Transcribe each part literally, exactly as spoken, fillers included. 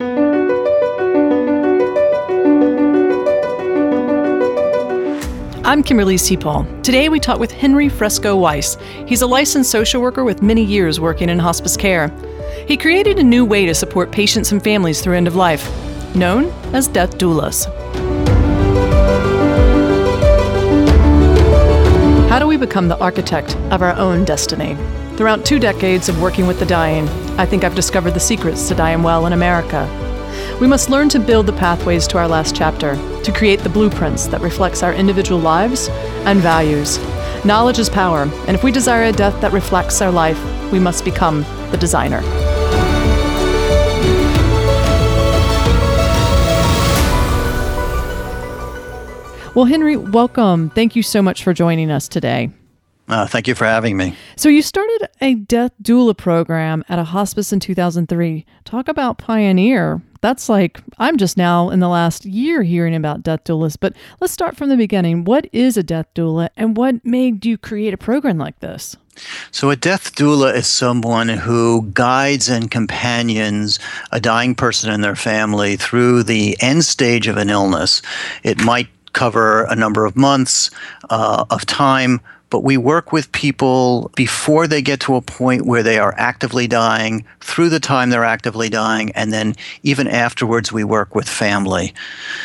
I'm Kimberly Seapol. Today we talk with Henry Fresco Weiss. He's a licensed social worker with many years working in hospice care. He created a new way to support patients and families through end of life, known as death doulas. How do we become the architect of our own destiny? Throughout two decades of working with the dying, I think I've discovered the secrets to dying well in America. We must learn to build the pathways to our last chapter, to create the blueprints that reflects our individual lives and values. Knowledge is power, and if we desire a death that reflects our life, we must become the designer. Well, Henry, welcome. Thank you so much for joining us today. Uh, thank you for having me. So you started a death doula program at a hospice in two thousand three. Talk about pioneer. That's like, I'm just now in the last year hearing about death doulas, but let's start from the beginning. What is a death doula and what made you create a program like this? So a death doula is someone who guides and companions a dying person and their family through the end stage of an illness. It might cover a number of months uh, of time, but we work with people before they get to a point where they are actively dying, through the time they're actively dying, and then even afterwards we work with family.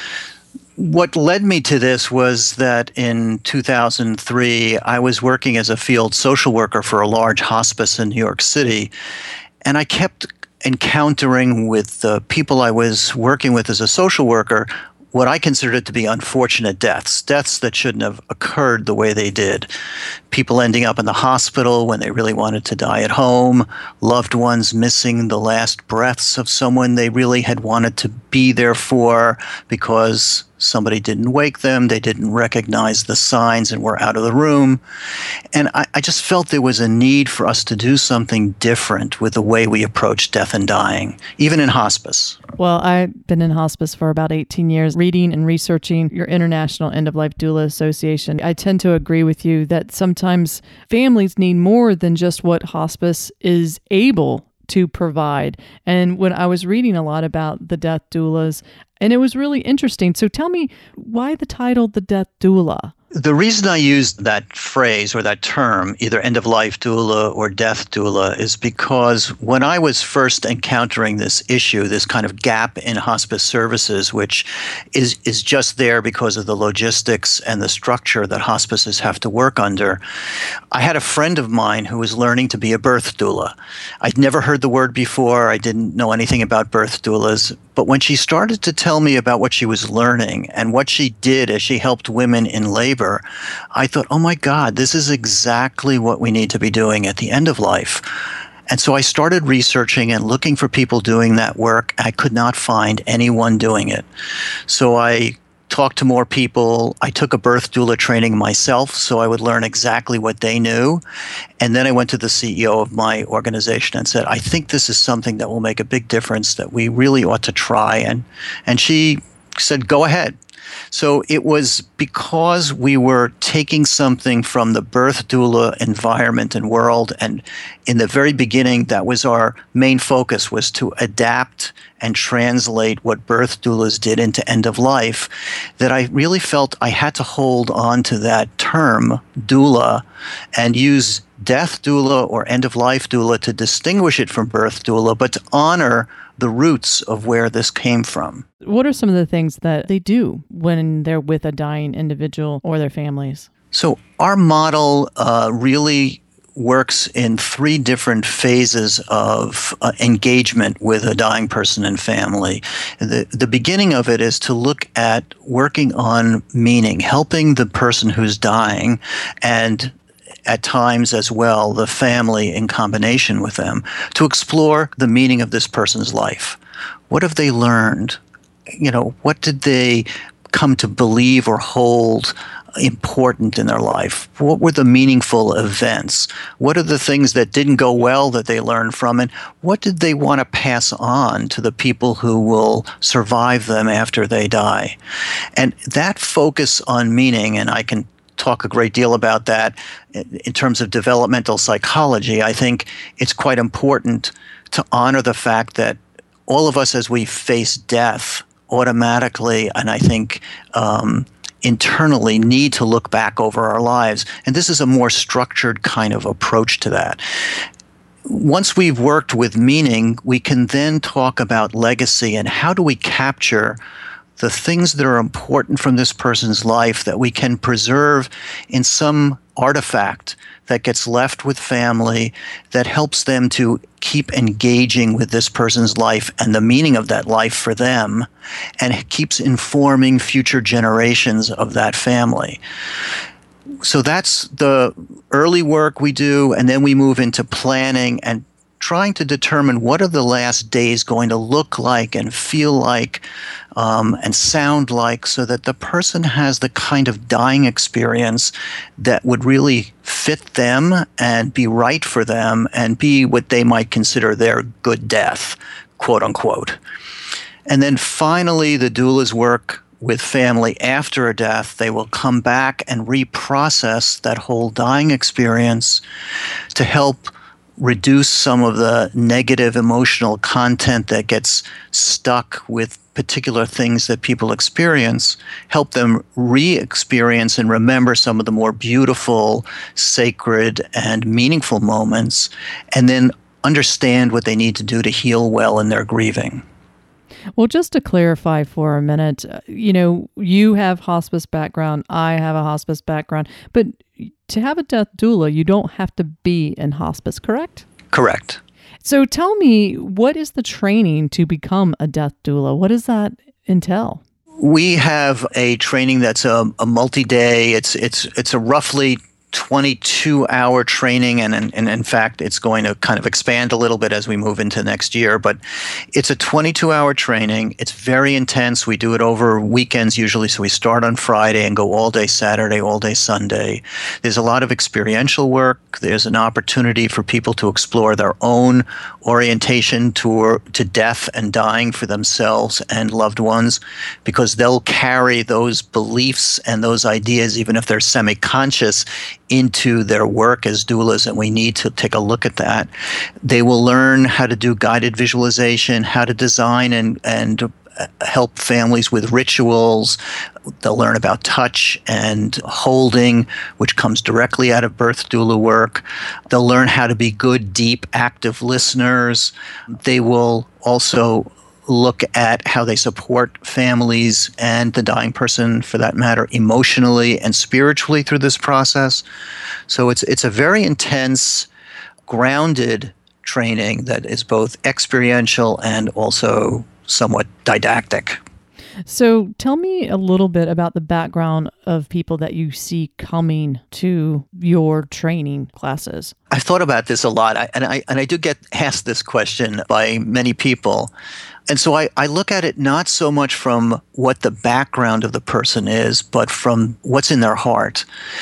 What led me to this was that in two thousand three, I was working as a field social worker for a large hospice in New York City, and I kept encountering with the people I was working with as a social worker what I considered to be unfortunate deaths, deaths that shouldn't have occurred the way they did. People ending up in the hospital when they really wanted to die at home, loved ones missing the last breaths of someone they really had wanted to be there for because somebody didn't wake them, they didn't recognize the signs and were out of the room. And I, I just felt there was a need for us to do something different with the way we approach death and dying, even in hospice. Well, I've been in hospice for about eighteen years, reading and researching your International End-of-Life Doula Association. I tend to agree with you that sometimes families need more than just what hospice is able to provide. And when I was reading a lot about the death doulas, and it was really interesting. So tell me, why the title, The Death Doula? The reason I used that phrase or that term, either end-of-life doula or death doula, is because when I was first encountering this issue, this kind of gap in hospice services, which is, is just there because of the logistics and the structure that hospices have to work under, I had a friend of mine who was learning to be a birth doula. I'd never heard the word before. I didn't know anything about birth doulas. But when she started to tell me about what she was learning and what she did as she helped women in labor, I thought, oh my God, this is exactly what we need to be doing at the end of life. And so I started researching and looking for people doing that work. I could not find anyone doing it. So I talked to more people. I took a birth doula training myself, so I would learn exactly what they knew. And then I went to the C E O of my organization and said, I think this is something that will make a big difference, that we really ought to try. And, and she said, go ahead. So it was because we were taking something from the birth doula environment and world, and in the very beginning, that was our main focus, was to adapt and translate what birth doulas did into end of life, that I really felt I had to hold on to that term, doula, and use death doula or end of life doula to distinguish it from birth doula, but to honor the roots of where this came from. What are some of the things that they do when they're with a dying individual or their families? So our model uh, really works in three different phases of uh, engagement with a dying person and family. The, the beginning of it is to look at working on meaning, helping the person who's dying, and at times as well, the family in combination with them, to explore the meaning of this person's life. What have they learned? You know, what did they come to believe or hold important in their life? What were the meaningful events? What are the things that didn't go well that they learned from? And what did they want to pass on to the people who will survive them after they die? And that focus on meaning, and I can talk a great deal about that in terms of developmental psychology, I think it's quite important to honor the fact that all of us, as we face death, automatically, and I think um, internally, need to look back over our lives. And this is a more structured kind of approach to that. Once we've worked with meaning, we can then talk about legacy and how do we capture the things that are important from this person's life that we can preserve in some artifact that gets left with family that helps them to keep engaging with this person's life and the meaning of that life for them, and keeps informing future generations of that family. So that's the early work we do, and then we move into planning and trying to determine what are the last days going to look like and feel like um, and sound like, so that the person has the kind of dying experience that would really fit them and be right for them and be what they might consider their good death, quote unquote. And then finally, the doulas work with family after a death. They will come back and reprocess that whole dying experience to help reduce some of the negative emotional content that gets stuck with particular things that people experience, help them re-experience and remember some of the more beautiful, sacred, and meaningful moments, and then understand what they need to do to heal well in their grieving. Well, just to clarify for a minute, you know, you have hospice background, I have a hospice background, but to have a death doula, you don't have to be in hospice, correct? Correct. So tell me, what is the training to become a death doula? What does that entail? We have a training that's a, a multi-day. It's it's it's a roughly twenty-two hour training, and, and, and in fact, it's going to kind of expand a little bit as we move into next year. But it's a twenty-two hour training. It's very intense. We do it over weekends usually, so we start on Friday and go all day Saturday, all day Sunday. There's a lot of experiential work. There's an opportunity for people to explore their own orientation to, to death and dying for themselves and loved ones, because they'll carry those beliefs and those ideas, even if they're semi-conscious, into their work as doulas, and we need to take a look at that. They will learn how to do guided visualization, how to design and, and help families with rituals. They'll learn about touch and holding, which comes directly out of birth doula work. They'll learn how to be good, deep, active listeners. They will also look at how they support families and the dying person, for that matter, emotionally and spiritually through this process. So it's it's a very intense, grounded training that is both experiential and also somewhat didactic. So tell me a little bit about the background of people that you see coming to your training classes. I've thought about this a lot, I, and I and I do get asked this question by many people. And so I, I look at it not so much from what the background of the person is, but from what's in their heart.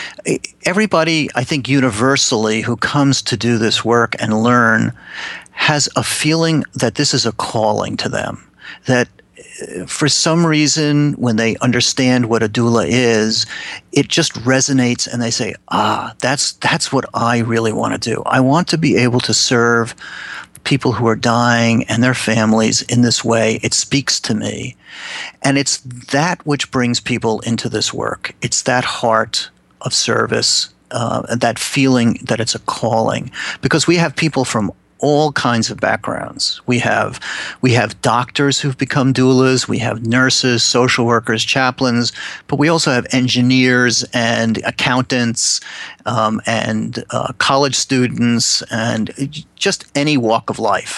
Everybody, I think universally, who comes to do this work and learn has a feeling that this is a calling to them, that for some reason, when they understand what a doula is, it just resonates and they say, ah, that's that's what I really want to do. I want to be able to serve people who are dying and their families in this way. It speaks to me. And it's that which brings people into this work. It's that heart of service, uh, that feeling that it's a calling. Because we have people from all kinds of backgrounds. We have we have doctors who've become doulas, we have nurses, social workers, chaplains, but we also have engineers and accountants um, and uh, college students and just any walk of life.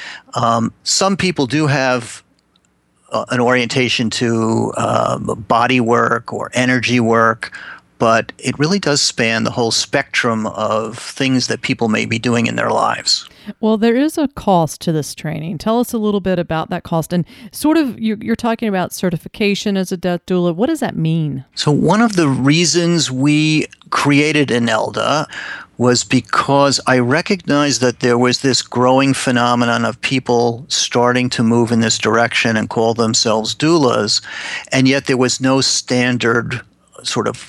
Um, some people do have uh, an orientation to um, body work or energy work, but it really does span the whole spectrum of things that people may be doing in their lives. Well, there is a cost to this training. Tell us a little bit about that cost. And sort of, you're, you're talking about certification as a death doula. What does that mean? So one of the reasons we created INELDA was because I recognized that there was this growing phenomenon of people starting to move in this direction and call themselves doulas, and yet there was no standard sort of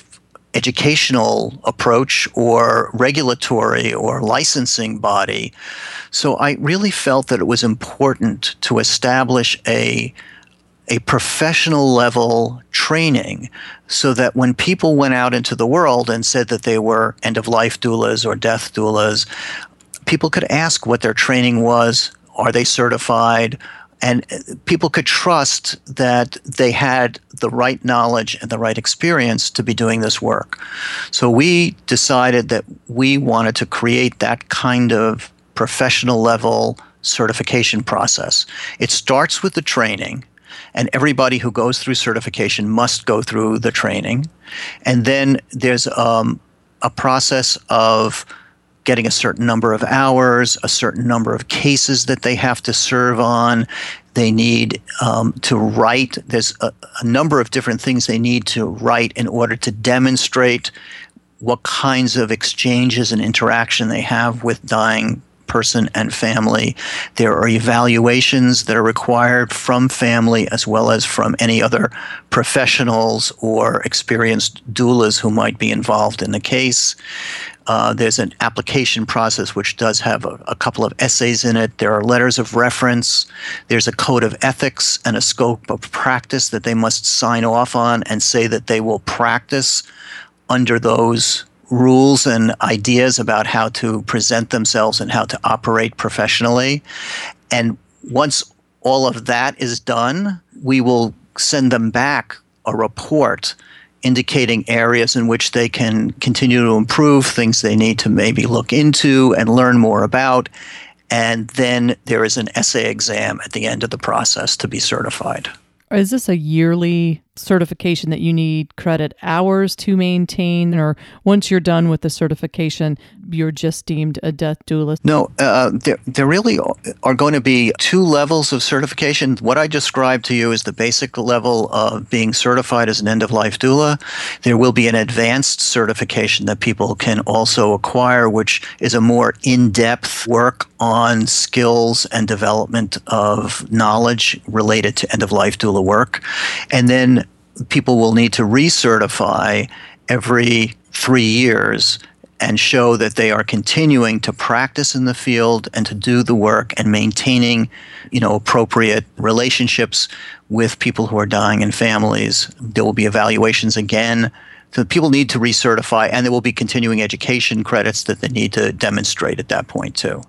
educational approach or regulatory or licensing body. So I really felt that it was important to establish a a professional level training so that when people went out into the world and said that they were end-of-life doulas or death doulas, people could ask what their training was, are they certified, and people could trust that they had the right knowledge and the right experience to be doing this work. So we decided that we wanted to create that kind of professional level certification process. It starts with the training, and everybody who goes through certification must go through the training. And then there's um, a process of getting a certain number of hours, a certain number of cases that they have to serve on. They need um, to write. There's a, a number of different things they need to write in order to demonstrate what kinds of exchanges and interaction they have with dying person and family. There are evaluations that are required from family as well as from any other professionals or experienced doulas who might be involved in the case. Uh, there's an application process which does have a, a couple of essays in it. There are letters of reference. There's a code of ethics and a scope of practice that they must sign off on and say that they will practice under those rules and ideas about how to present themselves and how to operate professionally. And once all of that is done, we will send them back a report indicating areas in which they can continue to improve, things they need to maybe look into and learn more about. And then there is an essay exam at the end of the process to be certified. Is this a yearly certification that you need credit hours to maintain, or once you're done with the certification, you're just deemed a death doula? No, uh, there, there really are going to be two levels of certification. What I described to you is the basic level of being certified as an end-of-life doula. There will be an advanced certification that people can also acquire, which is a more in-depth work on skills and development of knowledge related to end-of-life doula work. And then people will need to recertify every three years and show that they are continuing to practice in the field and to do the work and maintaining, you know, appropriate relationships with people who are dying and families. There will be evaluations again. So people need to recertify, and there will be continuing education credits that they need to demonstrate at that point too.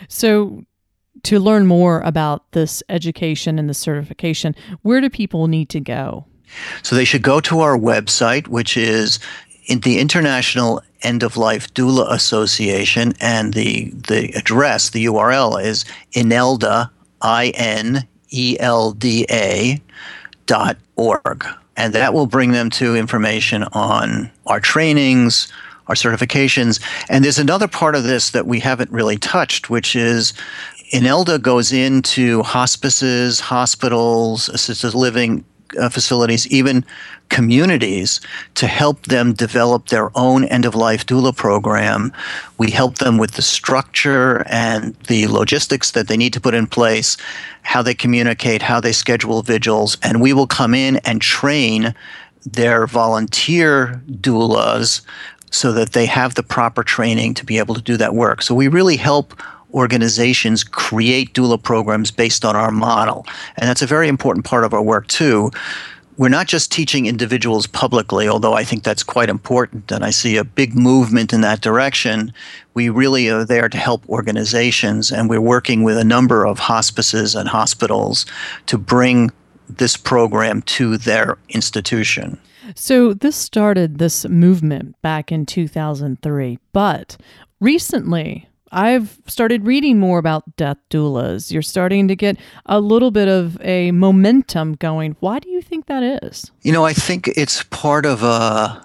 So to learn more about this education and the certification, where do people need to go? So they should go to our website, which is in the International End-of-Life Doula Association, and the, the address, the U R L is INELDA, I N E L D A dot org. And that will bring them to information on our trainings, our certifications. And there's another part of this that we haven't really touched, which is INELDA goes into hospices, hospitals, assisted living uh, facilities, even communities, to help them develop their own end-of-life doula program. We help them with the structure and the logistics that they need to put in place, how they communicate, how they schedule vigils, and we will come in and train their volunteer doulas so that they have the proper training to be able to do that work. So we really help organizations create doula programs based on our model. And that's a very important part of our work too. We're not just teaching individuals publicly, although I think that's quite important, and I see a big movement in that direction. We really are there to help organizations, and we're working with a number of hospices and hospitals to bring this program to their institution. So this started this movement back in two thousand three, but recently I've started reading more about death doulas. You're starting to get a little bit of a momentum going. Why do you think that is? You know, I think it's part of a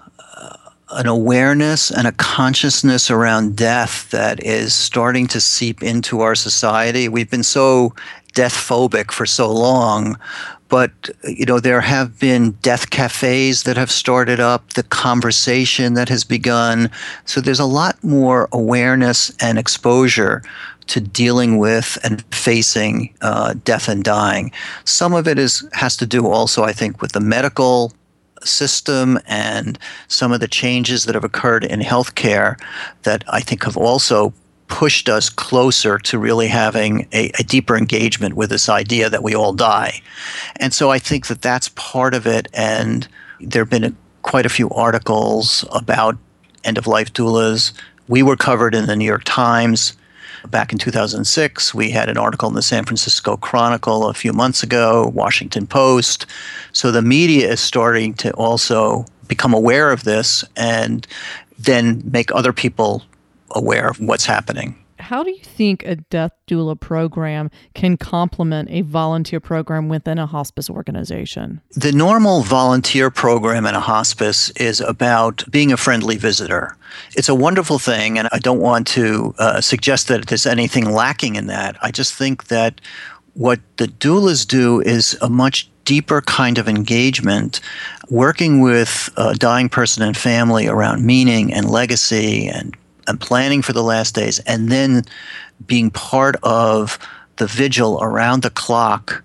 an awareness and a consciousness around death that is starting to seep into our society. We've been so death phobic for so long, but you know, there have been death cafes that have started up, the conversation that has begun. So there's a lot more awareness and exposure to dealing with and facing uh, death and dying. Some of it is has to do also, I think, with the medical system and some of the changes that have occurred in healthcare that I think have also pushed us closer to really having a, a deeper engagement with this idea that we all die. And so I think that that's part of it. And there have been a, quite a few articles about end-of-life doulas. We were covered in the New York Times back in two thousand six. We had an article in the San Francisco Chronicle a few months ago, Washington Post. So the media is starting to also become aware of this and then make other people aware of what's happening. How do you think a death doula program can complement a volunteer program within a hospice organization? The normal volunteer program in a hospice is about being a friendly visitor. It's a wonderful thing, and I don't want to uh, suggest that there's anything lacking in that. I just think that what the doulas do is a much deeper kind of engagement, working with a dying person and family around meaning and legacy and and planning for the last days, and then being part of the vigil around the clock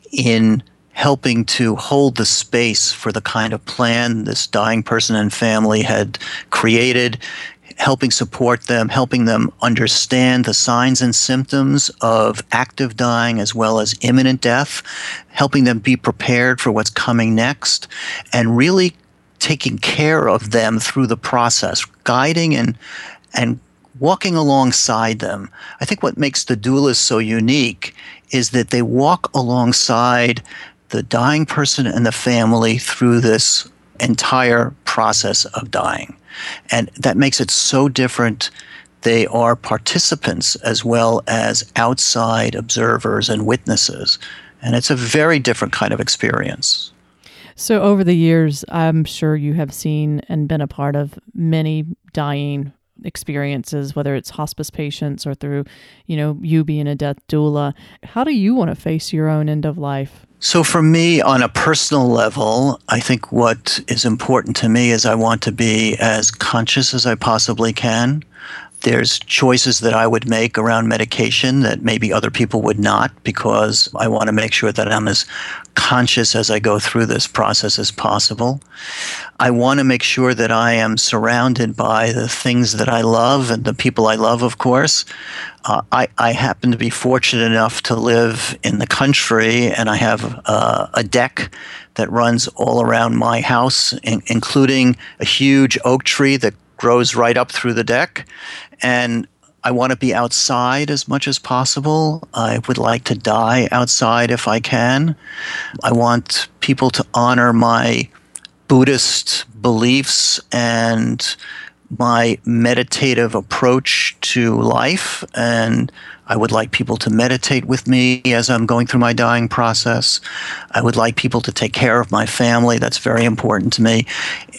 in helping to hold the space for the kind of plan this dying person and family had created, helping support them, helping them understand the signs and symptoms of active dying as well as imminent death, helping them be prepared for what's coming next, and really taking care of them through the process, guiding and and walking alongside them. I think what makes the doulas so unique is that they walk alongside the dying person and the family through this entire process of dying. And that makes it so different. They are participants as well as outside observers and witnesses. And it's a very different kind of experience. So over the years, I'm sure you have seen and been a part of many dying experiences, whether it's hospice patients or through, you know, you being a death doula. How do you want to face your own end of life? So for me, on a personal level, I think what is important to me is I want to be as conscious as I possibly can. There's choices that I would make around medication that maybe other people would not, because I want to make sure that I'm as conscious as I go through this process as possible. I want to make sure that I am surrounded by the things that I love and the people I love, of course. Uh, I, I happen to be fortunate enough to live in the country, and I have uh, a deck that runs all around my house, in, including a huge oak tree that grows right up through the deck. And I want to be outside as much as possible. I would like to die outside if I can. I want people to honor my Buddhist beliefs and my meditative approach to life. And I would like people to meditate with me as I'm going through my dying process. I would like people to take care of my family. That's very important to me.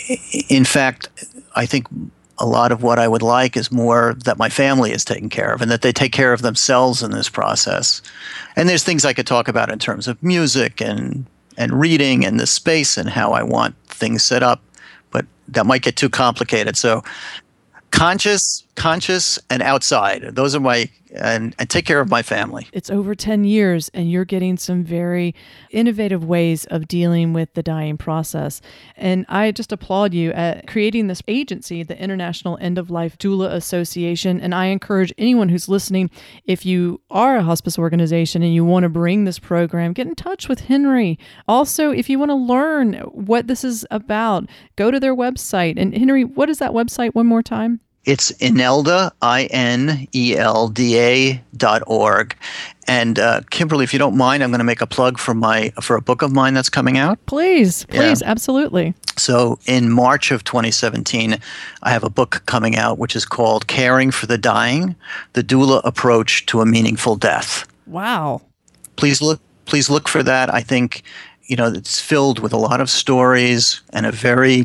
In fact, I think a lot of what I would like is more that my family is taken care of and that they take care of themselves in this process. And there's things I could talk about in terms of music and and reading and the space and how I want things set up, but that might get too complicated. So conscious, conscious, and outside. Those are my, and, and take care of my family. It's over ten years and you're getting some very innovative ways of dealing with the dying process. And I just applaud you at creating this agency, the International End-of-Life Doula Association. And I encourage anyone who's listening, if you are a hospice organization and you want to bring this program, get in touch with Henry. Also, if you want to learn what this is about, go to their website. And Henry, what is that website one more time? It's Inelda, I N E L D A dot org. And uh, Kimberly, if you don't mind, I'm going to make a plug for my for a book of mine that's coming out. Please, please, yeah. Absolutely. So in March of twenty seventeen, I have a book coming out which is called Caring for the Dying, The Doula Approach to a Meaningful Death. Wow. Please look, please look for that. I think, you know, it's filled with a lot of stories and a very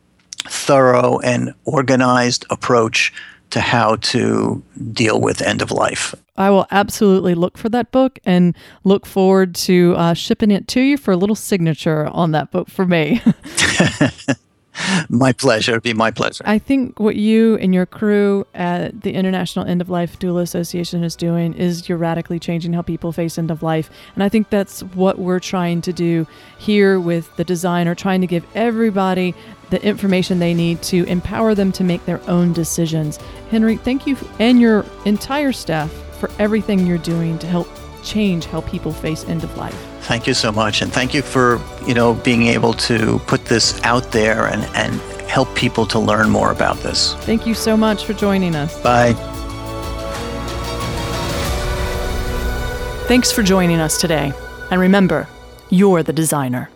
thorough and organized approach to how to deal with end of life. I will absolutely look for that book and look forward to uh, shipping it to you for a little signature on that book for me. My pleasure. It'd be my pleasure. I think what you and your crew at the International End of Life Doula Association is doing is you're radically changing how people face end of life. And I think that's what we're trying to do here with the designer, trying to give everybody the information they need to empower them to make their own decisions. Henry, thank you and your entire staff for everything you're doing to help change how people face end of life. Thank you so much. And thank you for, you know, being able to put this out there and, and help people to learn more about this. Thank you so much for joining us. Bye. Thanks for joining us today. And remember, you're the designer.